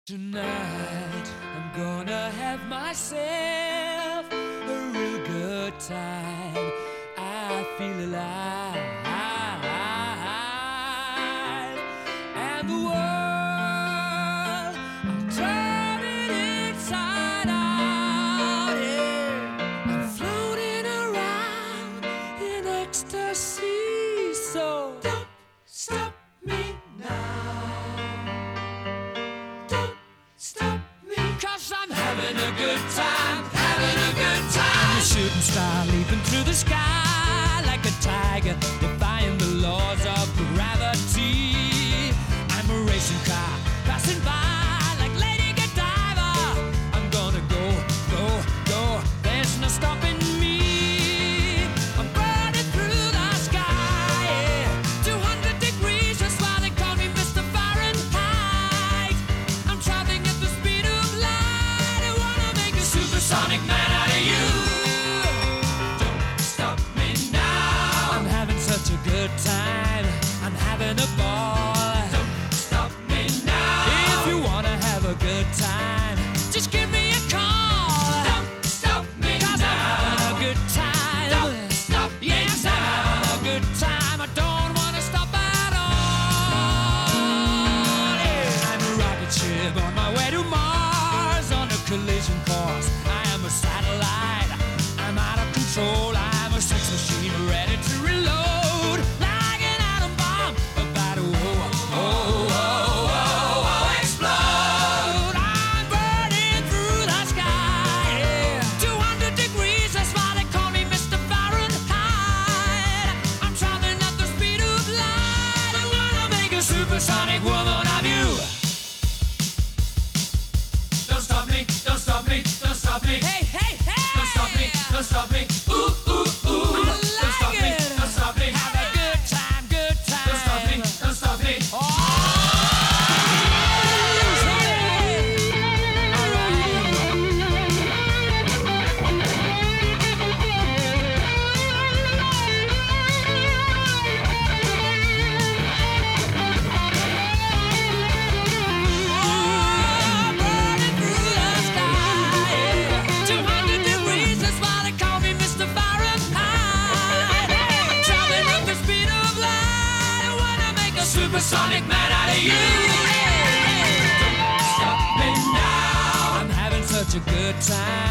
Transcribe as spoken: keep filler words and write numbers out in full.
Tonight, I'm gonna have myself a real good time. I feel alive, and the world, I'll turn it inside out. Yeah. I'm floating around in ecstasy, so don't stop me now. Cause I'm having a good time, having a good time. I'm a shooting star leaping through the sky like a tiger, defying the laws of gravity. I'm a racing car passing by like Lady Godiva. I'm gonna go, go, go, there's no stopping me. I'm burning through the sky, yeah. two hundred degrees, that's why they call me Mister Fahrenheit. I'm traveling at the speed of light. I wanna make a supersonic man out of you. Don't stop me now. I'm having such a good time, I'm having a ball. Don't stop me now. If you wanna have a good time, just give me a call. Don't stop me now. 'Cause I'm having a good time. Don't stop me now. Yes, I'm having a good time. I don't wanna stop at all. Yeah. I'm a rocket ship on my way to Mars on a collision course. I am a satellite. I'm out of control. I'm a sex machine ready to reload. Like an atom bomb about to oh, oh, oh, oh, oh, explode. I'm burning through the sky. Yeah. two hundred degrees, that's why they call me Mister Fahrenheit. I'm traveling at the speed of light. I wanna make a supersonic woman of you. Don't stop me, don't stop me, don't stop me. Hey, hey, hey! Don't stop me, don't stop me. Ooh, ooh, ooh. I like don't stop it. me, don't stop me. Have a good time, good time. Don't stop me, don't stop me. Oh! Supersonic man out of you. Don't stop me now. I'm having such a good time.